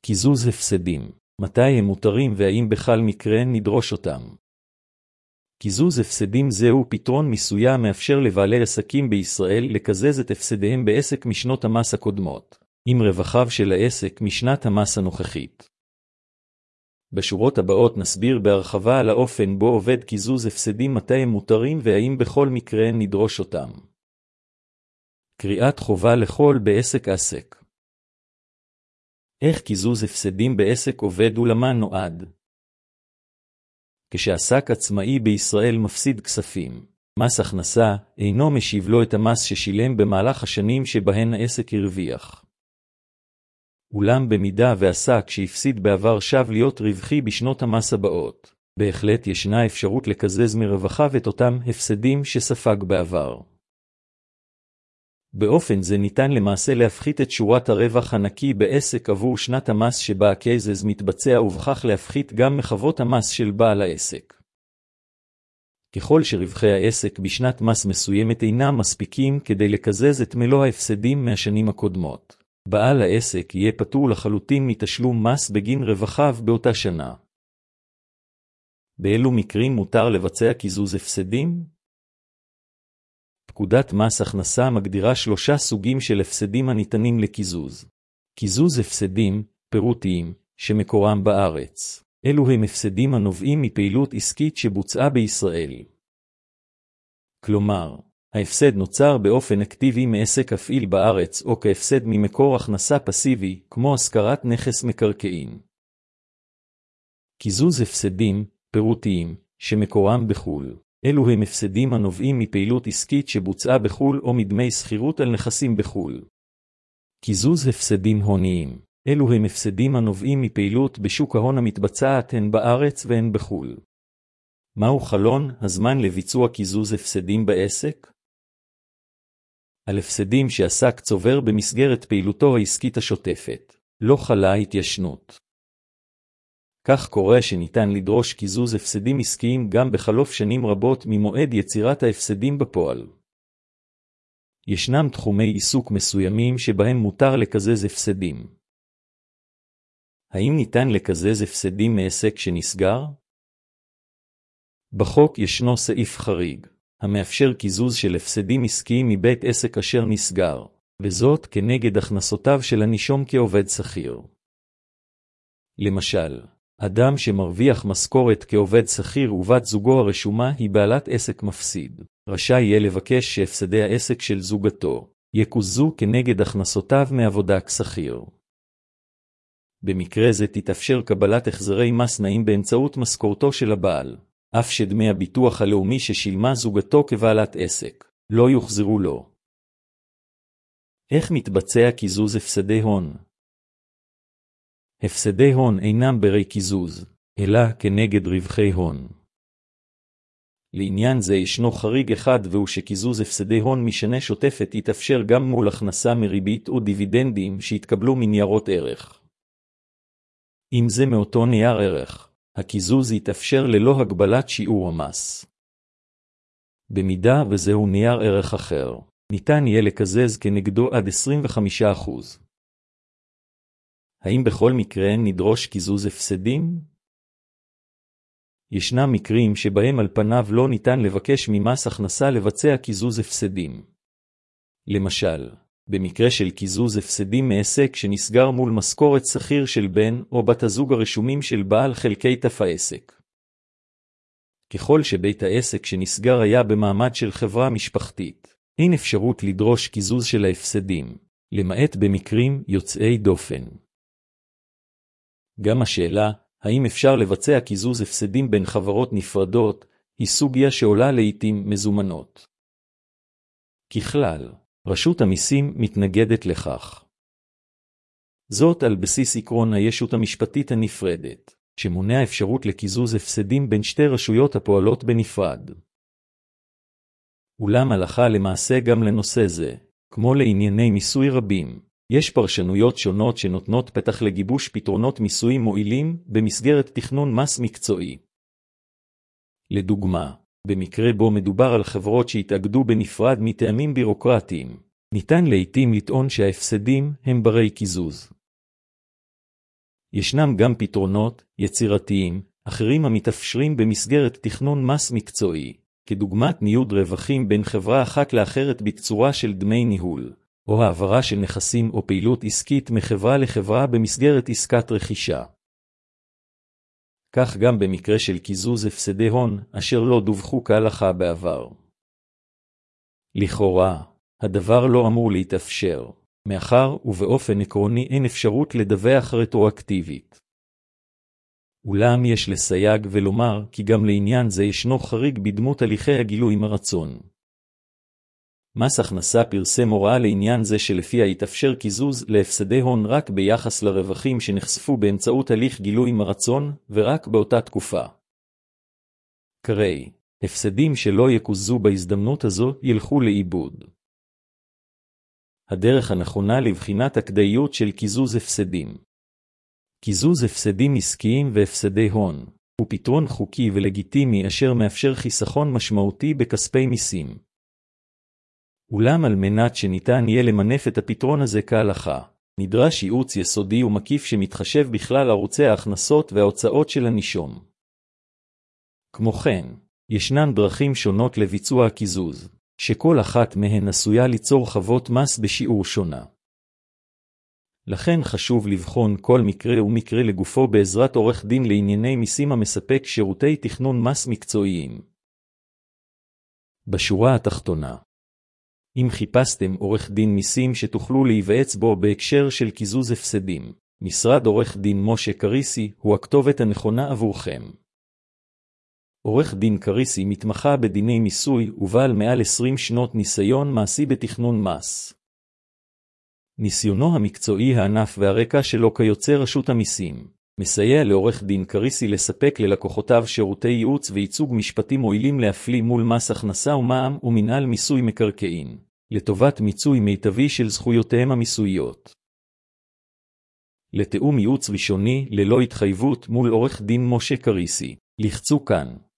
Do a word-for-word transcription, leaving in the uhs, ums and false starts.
קיזוז הפסדים. מתי הם מותרים והאם בכלל מקרה נדרוש אותם? קיזוז הפסדים זהו פתרון מסוים מאפשר לבעלי עסקים בישראל לקזז את הפסדיהם בעסק משנות המס הקודמות, עם רווחיו של העסק משנת המס הנוכחית. בשורות הבאות נסביר בהרחבה על האופן בו עובד קיזוז הפסדים, מתי הם מותרים והאם בכל מקרה נדרוש אותם. קריאת חובה לכל בעסק עסק. איך קיזוז הפסדים בעסק עובד ולמה נועד? כשעסק עצמאי בישראל מפסיד כספים, מס הכנסה אינו משיב לו את המס ששילם במהלך השנים שבהן העסק הרוויח. אולם במידה ועסק שהפסיד בעבר שב להיות רווחי בשנות המס הבאות, בהחלט ישנה אפשרות לקזז מרווחיו את אותם הפסדים שספג בעבר. באופן זה ניתן למעשה להפחית את שורת הרווח הנקי בעסק עבור שנת המס שבה הקיזוז מתבצע, ובכך להפחית גם מחוות המס של בעל העסק. ככל שרווחי העסק בשנת מס מסוימת אינם מספיקים כדי לקזז את מלוא ההפסדים מהשנים הקודמות, בעל העסק יהיה פטור לחלוטין מתשלום מס בגין רווחיו באותה שנה. באילו מקרים מותר לבצע קיזוז הפסדים? פקודת מס הכנסה מגדירה שלושה סוגים של הפסדים הניתנים לקיזוז. קיזוז הפסדים פירותיים שמקורם בארץ. אלו הם הפסדים הנובעים מפעילות עסקית שבוצעה בישראל. כלומר, ההפסד נוצר באופן אקטיבי מעסק הפעיל בארץ או כהפסד ממקור הכנסה פסיבי, כמו השכרת נכס מקרקעין. קיזוז הפסדים פירותיים שמקורם בחו"ל. אלו הם הפסדים הנובעים מפעילות עסקית שבוצעה בחו"ל או מדמי שכירות על נכסים בחו"ל. קיזוז הפסדים הוניים. אלו הם הפסדים הנובעים מפעילות בשוק ההון המתבצעת הן בארץ והן בחו"ל. מהו חלון הזמן לביצוע קיזוז הפסדים בעסק? על הפסדים שעסק צובר במסגרת פעילותו העסקית השוטפת, לא חלה התיישנות. כך קורה שניתן לדרוש קיזוז הפסדים עסקיים גם בחלוף שנים רבות ממועד יצירת ההפסדים בפועל. ישנם תחומי עיסוק מסוימים שבהם מותר לקזז הפסדים. האם ניתן לקזז הפסדים מעסק שנסגר? בחוק ישנו סעיף חריג, המאפשר קיזוז של הפסדים עסקיים מבית עסק אשר נסגר, וזאת כנגד הכנסותיו של הנישום כעובד שכיר. למשל, אדם שמרוויח משכורת כעובד שכיר ובת זוגו הרשומה היא בעלת עסק מפסיד, רשאי יהיה לבקש שהפסדי העסק של זוגתו יקוזזו כנגד הכנסותיו מעבודה כשכיר. במקרה זה תתאפשר קבלת החזרי מס נאים באמצעות משכורתו של הבעל, אף שדמי הביטוח הלאומי ששילמה זוגתו כבעלת עסק לא יוחזרו לו. איך מתבצע קיזוז הפסדי הון? הפסדי הון אינם ברי קיזוז, אלא כנגד רווחי הון. לעניין זה ישנו חריג אחד, והוא שקיזוז הפסדי הון משנה שוטפת יתאפשר גם מול הכנסה מריבית או דיבידנדים שהתקבלו מניירות ערך. אם זה מאותו נייר ערך, הקיזוז יתאפשר ללא הגבלת שיעור המס. במידה וזהו נייר ערך אחר, ניתן יהיה לקזז כנגדו עד עשרים וחמישה אחוז. האם בכל מקרה נדרוש קיזוז הפסדים? ישנם מקרים שבהם על פניו לא ניתן לבקש ממס הכנסה לבצע קיזוז הפסדים. למשל, במקרה של קיזוז הפסדים מעסק שנסגר מול משכורת שכיר של בן או בת הזוג הרשומים של בעל חלקי תף העסק. ככל שבית העסק שנסגר היה במעמד של חברה משפחתית, אין אפשרות לדרוש קיזוז של ההפסדים, למעט במקרים יוצאי דופן. גם השאלה, האם אפשר לבצע קיזוז הפסדים בין חברות נפרדות, היא סוגיה שעולה לעתים מזומנות. ככלל, רשות המיסים מתנגדת לכך. זאת על בסיס עקרון הישות המשפטית הנפרדת, שמונע אפשרות לקיזוז הפסדים בין שתי רשויות הפועלות בנפרד. אולם הלכה למעשה גם לנושא זה, כמו לענייני מיסוי רבים, יש פרשנויות שונות שנותנות פתח לגיבוש פתרונות מיסוי מועילים במסגרת תכנון מס מקצועי. לדוגמה, במקרה בו מדובר על חברות שהתאגדו בנפרד מטעמים בירוקרטיים, ניתן לעתים לטעון שההפסדים הם ברי קיזוז. ישנם גם פתרונות יצירתיים אחרים המתאפשרים במסגרת תכנון מס מקצועי, כדוגמת ניוד רווחים בין חברה אחת לאחרת בצורה של דמי ניהול, או העברה של נכסים או פעילות עסקית מחברה לחברה במסגרת עסקת רכישה. כך גם במקרה של קיזוז הפסדי הון, אשר לא דווחו כהלכה בעבר. לכאורה, הדבר לא אמור להתאפשר, מאחר ובאופן עקרוני אין אפשרות לדווח רטרואקטיבית. אולם יש לסייג ולומר כי גם לעניין זה ישנו חריג בדמות הליכי הגילוי מרצון. מס הכנסה פרסם הוראה לעניין זה שלפיה יתאפשר קיזוז להפסדי הון רק ביחס לרווחים שנחשפו באמצעות הליך גילוי מרצון ורק באותה תקופה. קרי, הפסדים שלא יקוזזו בהזדמנות הזו ילכו לאיבוד. הדרך הנכונה לבחינת הכדאיות של קיזוז הפסדים. קיזוז הפסדים עסקיים והפסדי הון הוא פתרון חוקי ולגיטימי אשר מאפשר חיסכון משמעותי בכספי מיסים. אולם על מנת שניתן יהיה למנף את הפתרון הזה כהלכה, נדרש ייעוץ יסודי ומקיף שמתחשב בכלל ערוצי ההכנסות וההוצאות של הנישום. כמו כן, ישנן דרכים שונות לביצוע הקיזוז, שכל אחת מהן עשויה ליצור חוות מס בשיעור שונה. לכן חשוב לבחון כל מקרה ומקרה לגופו בעזרת עורך דין לענייני מיסים המספק שירותי תכנון מס מקצועיים. בשורה התחתונה, אם חיפשתם עורך דין מיסים שתוכלו להיוועץ בו בהקשר של קיזוז הפסדים, משרד עורך דין משה קריסי הוא הכתובת הנכונה עבורכם. עורך דין קריסי מתמחה בדיני מיסוי ובעל מעל עשרים שנות ניסיון מעשי בתכנון מס. ניסיונו המקצועי הענף והרקע שלו כיוצא רשות המיסים, מסייע לעורך דין קריסי לספק ללקוחותיו שירותי ייעוץ וייצוג משפטי מועילים להפליא מול מס הכנסה ומע"מ ומנהל מיסוי מקרקעין, לטובת מיצוי מיטבי של זכויותיהם המיסויות. לתאום ייעוץ ראשוני ללא התחייבות מול עורך דין משה קריסי, לחצו כאן.